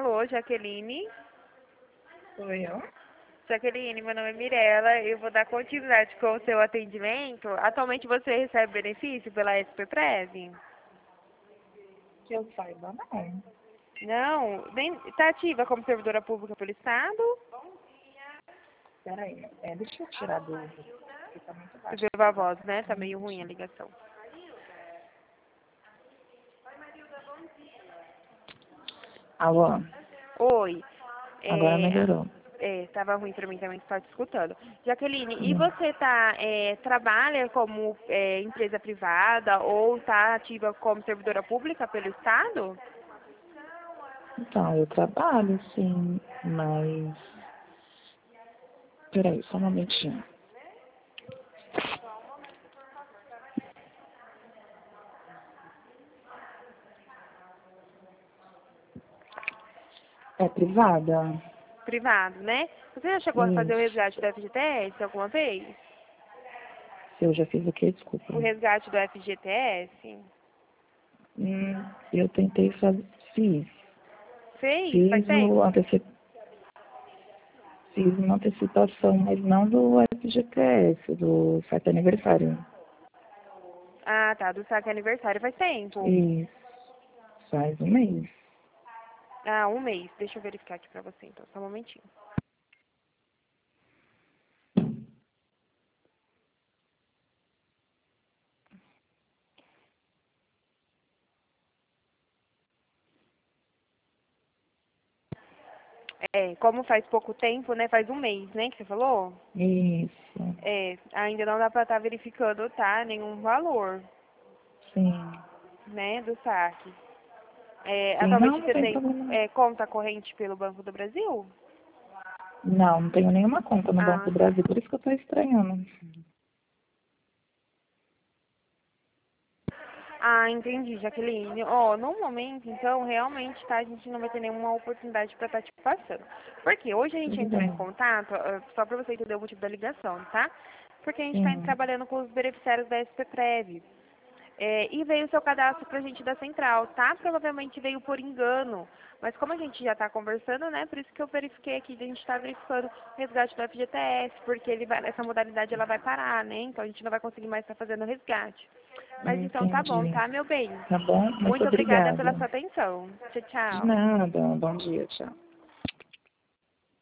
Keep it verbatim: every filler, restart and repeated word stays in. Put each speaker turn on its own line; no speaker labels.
Alô, Jaqueline?
Sou eu?
Jaqueline, meu nome é Mirella, eu vou dar continuidade com o seu atendimento. Atualmente você recebe benefício pela S P Prev?
Que eu saiba, não.
Não? Está ativa como servidora pública pelo Estado?
Peraí, é, deixa eu tirar do... Porque tá muito baixo.
Viva a voz, né? Tá meio ruim a ligação.
Alô?
Oi.
Agora
É,
melhorou.
é, tava ruim pra mim também estar te escutando. Jaqueline, e
Hum.
você tá, é, trabalha como é, empresa privada ou tá ativa como servidora pública pelo Estado?
Então, eu trabalho, sim, mas... Peraí, só um momentinho. É privada?
Privado, né? Você já chegou a fazer o
Isso.
resgate do F G T S alguma vez?
Se eu já fiz o quê? Desculpa.
O resgate do F G T S?
Hum, eu tentei fazer... Fiz.
Fez? Faz
Fiz o
tempo?
anteci... Fiz uma antecipação, mas não do F G T S, do certo aniversário.
Ah, tá, do saque aniversário faz tempo.
Isso. Faz um mês.
Ah, um mês. Deixa eu verificar aqui pra você, então, só um momentinho. É, como faz pouco tempo, né? Faz um mês, né, que você falou?
Isso.
É, ainda não dá pra estar verificando, tá? Nenhum valor,
Sim.
né, do saque. É,
Sim, não,
atualmente
não
você
tem
tem
problema.
é, conta corrente pelo Banco do Brasil?
Não, não tenho nenhuma conta no Banco
Ah,
do Brasil, por isso que eu tô estranhando.
ah, entendi, Jaqueline. Ó, no momento, então, realmente, tá, a gente não vai ter nenhuma oportunidade pra estar te passando. Porque hoje a gente
Tudo
entrou em
bem.
contato, ah, só pra você entender o motivo da ligação, tá? Porque a gente tá
Sim.
trabalhando com os beneficiários da S P Prev. É, e veio o seu cadastro pra gente da central, tá? Provavelmente veio por engano. Mas como a gente já tá conversando, né? Por isso que eu verifiquei aqui, a gente tá verificando o resgate do F G T S, porque ele vai, essa modalidade ela vai parar, né? Então a gente não vai conseguir mais estar fazendo o resgate. Mas então tá bom,
Entendi.
tá, meu bem?
Tá bom? Muito
Muito obrigada pela
obrigada.
sua atenção. Tchau,
De
tchau.
nada. Bom dia, tchau.